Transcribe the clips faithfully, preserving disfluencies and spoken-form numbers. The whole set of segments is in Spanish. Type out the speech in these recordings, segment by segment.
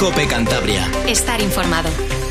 COPE Cantabria. Estar informado.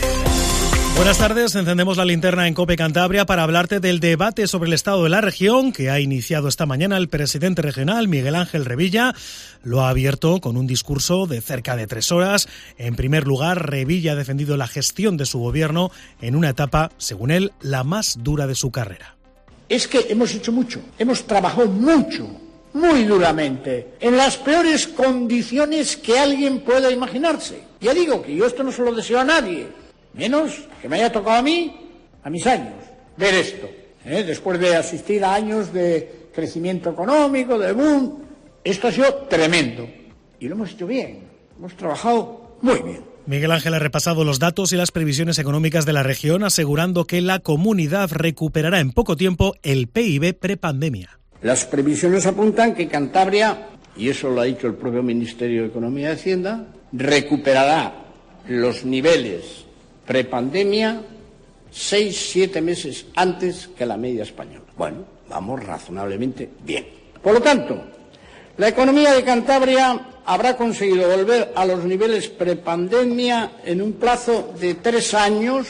Buenas tardes, encendemos la linterna en COPE Cantabria para hablarte del debate sobre el estado de la región que ha iniciado esta mañana el presidente regional Miguel Ángel Revilla. Lo ha abierto con un discurso de cerca de tres horas. En primer lugar, Revilla ha defendido la gestión de su gobierno en una etapa, según él, la más dura de su carrera. Es que hemos hecho mucho, hemos trabajado mucho, muy duramente, en las peores condiciones que alguien pueda imaginarse. Ya digo que yo esto no se lo deseo a nadie. Menos que me haya tocado a mí, a mis años, ver esto, ¿eh? Después de asistir a años de crecimiento económico, de boom. Esto ha sido tremendo. Y lo hemos hecho bien, hemos trabajado muy bien. Miguel Ángel ha repasado los datos y las previsiones económicas de la región, asegurando que la comunidad recuperará en poco tiempo el P I B prepandemia. Las previsiones apuntan que Cantabria, y eso lo ha dicho el propio Ministerio de Economía y Hacienda, recuperará los niveles prepandemia seis, siete meses antes que la media española. Bueno, vamos razonablemente bien. Por lo tanto, la economía de Cantabria habrá conseguido volver a los niveles prepandemia en un plazo de tres años,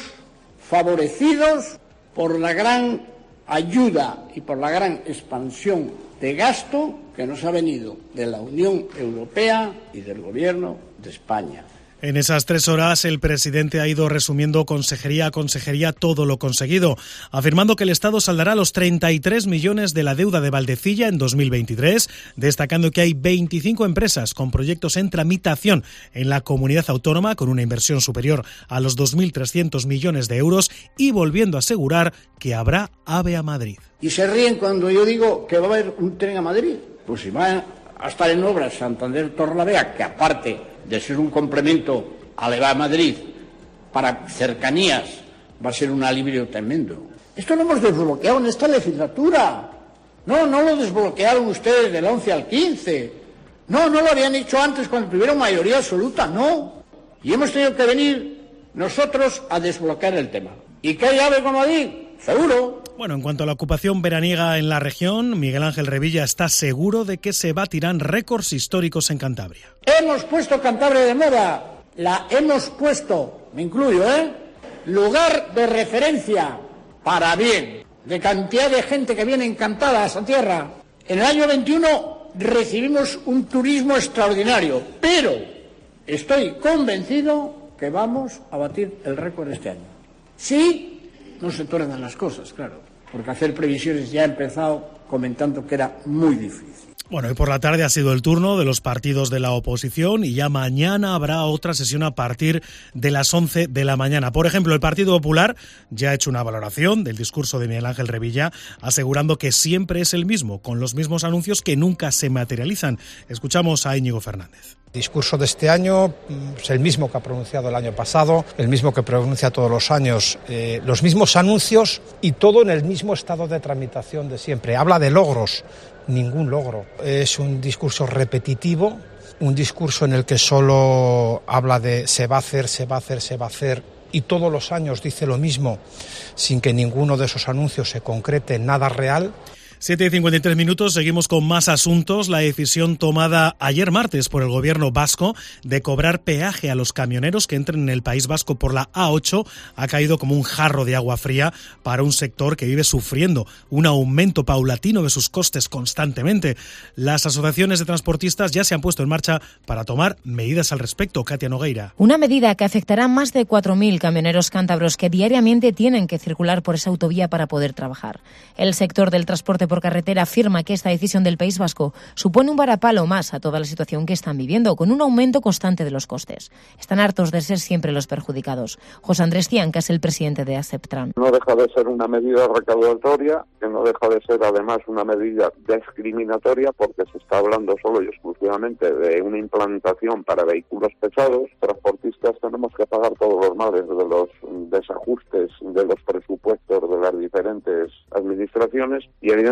favorecidos por la gran ayuda y por la gran expansión de gasto que nos ha venido de la Unión Europea y del Gobierno de España. En esas tres horas, el presidente ha ido resumiendo consejería a consejería todo lo conseguido, afirmando que el Estado saldará los treinta y tres millones de la deuda de Valdecilla en dos mil veintitrés, destacando que hay veinticinco empresas con proyectos en tramitación en la comunidad autónoma con una inversión superior a los dos mil trescientos millones de euros y volviendo a asegurar que habrá AVE a Madrid. Y se ríen cuando yo digo que va a haber un tren a Madrid. Pues si va a estar en obras Santander-Torlavega, que aparte de ser un complemento al AVE a Madrid para cercanías, va a ser un alivio tremendo. Esto lo hemos desbloqueado en esta legislatura. No, no lo desbloquearon ustedes del once al quince. No, no lo habían hecho antes cuando tuvieron mayoría absoluta, no. Y hemos tenido que venir nosotros a desbloquear el tema. ¿Y qué hay AVE con Madrid? Seguro. Bueno, en cuanto a la ocupación veraniega en la región, Miguel Ángel Revilla está seguro de que se batirán récords históricos en Cantabria. Hemos puesto Cantabria de moda, la hemos puesto, me incluyo, ¿eh? Lugar de referencia para bien, de cantidad de gente que viene encantada a esa tierra. En el año veintiuno recibimos un turismo extraordinario, pero estoy convencido que vamos a batir el récord este año. Sí. No se tornan las cosas, claro, porque hacer previsiones ya he empezado comentando que era muy difícil. Bueno, y por la tarde ha sido el turno de los partidos de la oposición y ya mañana habrá otra sesión a partir de las once de la mañana. Por ejemplo, el Partido Popular ya ha hecho una valoración del discurso de Miguel Ángel Revilla, asegurando que siempre es el mismo, con los mismos anuncios que nunca se materializan. Escuchamos a Íñigo Fernández. El discurso de este año es el mismo que ha pronunciado el año pasado, el mismo que pronuncia todos los años, eh, los mismos anuncios y todo en el mismo estado de tramitación de siempre. Habla de logros, ningún logro. Es un discurso repetitivo, un discurso en el que solo habla de se va a hacer, se va a hacer, se va a hacer y todos los años dice lo mismo sin que ninguno de esos anuncios se concrete en nada real. siete y cincuenta y tres minutos, seguimos con más asuntos. La decisión tomada ayer martes por el gobierno vasco de cobrar peaje a los camioneros que entren en el País Vasco por la A ocho ha caído como un jarro de agua fría para un sector que vive sufriendo un aumento paulatino de sus costes constantemente. Las asociaciones de transportistas ya se han puesto en marcha para tomar medidas al respecto. Katia Nogueira. Una medida que afectará a más de cuatro mil camioneros cántabros que diariamente tienen que circular por esa autovía para poder trabajar. El sector del transporte por carretera afirma que esta decisión del País Vasco supone un varapalo más a toda la situación que están viviendo, con un aumento constante de los costes. Están hartos de ser siempre los perjudicados. José Andrés Cianca es el presidente de Aceptran. No deja de ser una medida recaudatoria, que no deja de ser además una medida discriminatoria, porque se está hablando solo y exclusivamente de una implantación para vehículos pesados. Transportistas tenemos que pagar todos los males de los desajustes de los presupuestos de las diferentes administraciones y evidentemente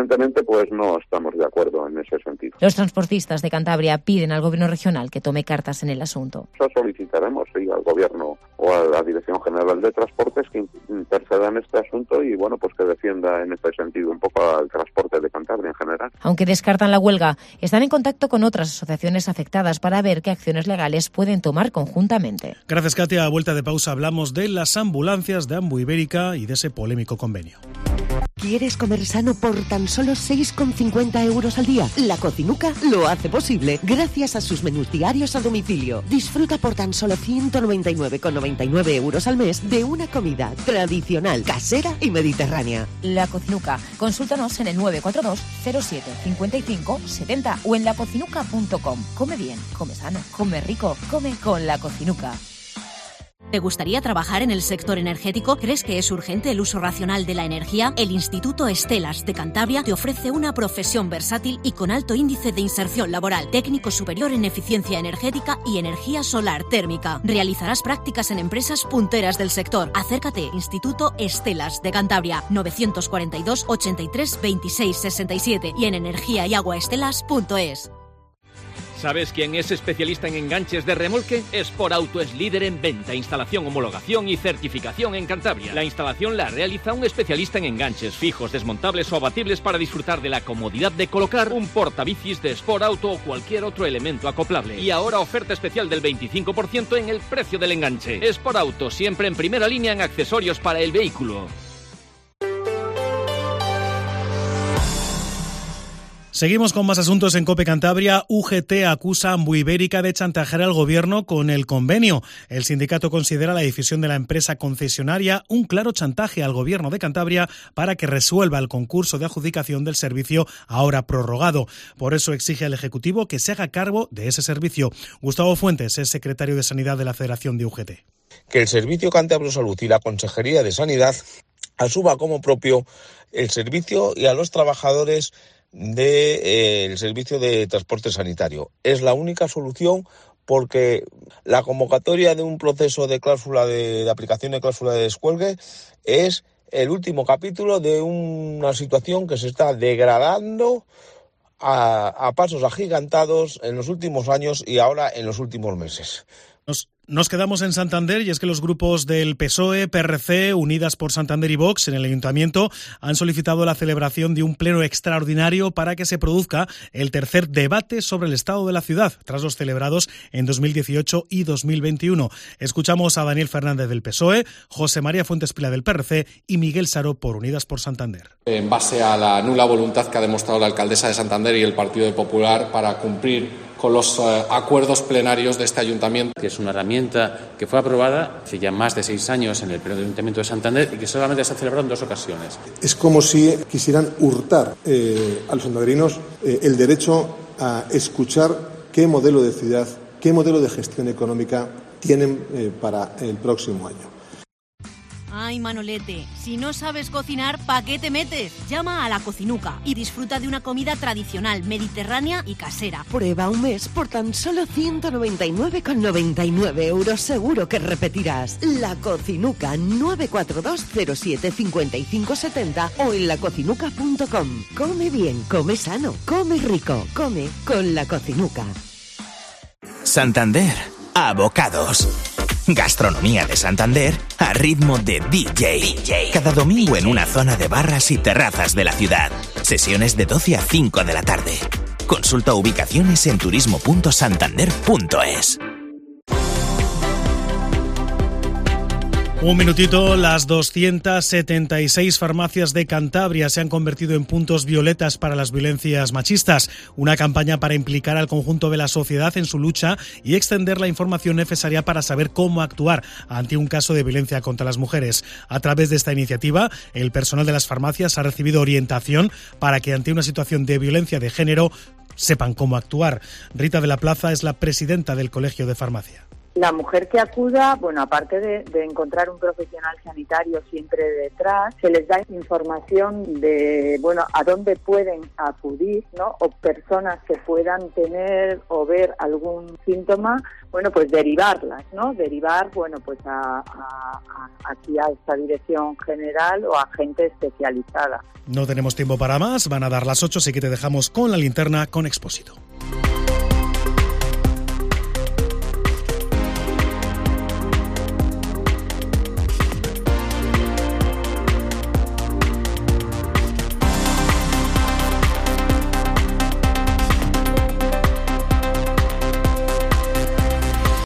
evidentemente pues no estamos de acuerdo en ese sentido. Los transportistas de Cantabria piden al Gobierno regional que tome cartas en el asunto. Eso solicitaremos sí, al Gobierno o a la Dirección General de Transportes que interceda en este asunto y bueno pues que defienda en este sentido un poco al transporte de Cantabria en general. Aunque descartan la huelga, están en contacto con otras asociaciones afectadas para ver qué acciones legales pueden tomar conjuntamente. Gracias, Katia. A vuelta de pausa hablamos de las ambulancias de Ambuibérica y de ese polémico convenio. ¿Quieres comer sano por tan solo seis con cincuenta euros al día? La Cocinuca lo hace posible gracias a sus menús diarios a domicilio. Disfruta por tan solo ciento noventa y nueve con noventa y nueve euros al mes de una comida tradicional, casera y mediterránea. La Cocinuca. Consúltanos en el nueve cuatro dos cero siete cinco cinco siete cero o en la cocinuca punto com. Come bien, come sano, come rico, come con La Cocinuca. ¿Te gustaría trabajar en el sector energético? ¿Crees que es urgente el uso racional de la energía? El Instituto Estelas de Cantabria te ofrece una profesión versátil y con alto índice de inserción laboral. Técnico superior en eficiencia energética y energía solar térmica. Realizarás prácticas en empresas punteras del sector. Acércate, Instituto Estelas de Cantabria, novecientos cuarenta y dos, ochenta y tres, veintiséis, sesenta y siete y en energía y agua estelas punto es. ¿Sabes quién es especialista en enganches de remolque? Sport Auto es líder en venta, instalación, homologación y certificación en Cantabria. La instalación la realiza un especialista en enganches fijos, desmontables o abatibles para disfrutar de la comodidad de colocar un portabicis de Sport Auto o cualquier otro elemento acoplable. Y ahora oferta especial del veinticinco por ciento en el precio del enganche. Sport Auto, siempre en primera línea en accesorios para el vehículo. Seguimos con más asuntos en COPE Cantabria. U G T acusa a Ambuibérica de chantajear al gobierno con el convenio. El sindicato considera la decisión de la empresa concesionaria un claro chantaje al gobierno de Cantabria para que resuelva el concurso de adjudicación del servicio ahora prorrogado. Por eso exige al Ejecutivo que se haga cargo de ese servicio. Gustavo Fuentes es secretario de Sanidad de la Federación de U G T. Que el Servicio Cántabro Salud y la Consejería de Sanidad asuma como propio el servicio y a los trabajadores del de, eh, servicio de transporte sanitario. Es la única solución porque la convocatoria de un proceso de cláusula de, de aplicación de cláusula de descuelgue es el último capítulo de una situación que se está degradando a, a pasos agigantados en los últimos años y ahora en los últimos meses. Nos... Nos quedamos en Santander y es que los grupos del P S O E, P R C, Unidas por Santander y Vox en el Ayuntamiento han solicitado la celebración de un pleno extraordinario para que se produzca el tercer debate sobre el estado de la ciudad, tras los celebrados en dos mil dieciocho y dos mil veintiuno. Escuchamos a Daniel Fernández del P S O E, José María Fuentes Pila del P R C y Miguel Saró por Unidas por Santander. En base a la nula voluntad que ha demostrado la alcaldesa de Santander y el Partido Popular para cumplir con los uh, acuerdos plenarios de este ayuntamiento. Que es una herramienta que fue aprobada hace ya más de seis años en el pleno del Ayuntamiento de Santander y que solamente se ha celebrado en dos ocasiones. Es como si quisieran hurtar eh, a los santanderinos eh, el derecho a escuchar qué modelo de ciudad, qué modelo de gestión económica tienen eh, para el próximo año. Ay, Manolete, si no sabes cocinar, ¿pa' qué te metes? Llama a La Cocinuca y disfruta de una comida tradicional, mediterránea y casera. Prueba un mes por tan solo ciento noventa y nueve con noventa y nueve euros. Seguro que repetirás. La Cocinuca, nueve cuatro dos cero siete cinco cinco siete cero o en la cocinuca punto com. Come bien, come sano, come rico, come con La Cocinuca. Santander, Abocados. Gastronomía de Santander a ritmo de D J. D J. Cada domingo en una zona de barras y terrazas de la ciudad. Sesiones de doce a cinco de la tarde. Consulta ubicaciones en turismo punto santander punto es. Un minutito, las doscientas setenta y seis farmacias de Cantabria se han convertido en puntos violetas para las violencias machistas, una campaña para implicar al conjunto de la sociedad en su lucha y extender la información necesaria para saber cómo actuar ante un caso de violencia contra las mujeres. A través de esta iniciativa, el personal de las farmacias ha recibido orientación para que ante una situación de violencia de género sepan cómo actuar. Rita de la Plaza es la presidenta del Colegio de Farmacia. La mujer que acuda, bueno, aparte de, de encontrar un profesional sanitario siempre detrás, se les da información de, bueno, a dónde pueden acudir, ¿no? O personas que puedan tener o ver algún síntoma, bueno, pues derivarlas, ¿no? Derivar, bueno, pues a, a, a aquí a esta dirección general o a gente especializada. No tenemos tiempo para más, van a dar las ocho, así que te dejamos con la linterna con Expósito.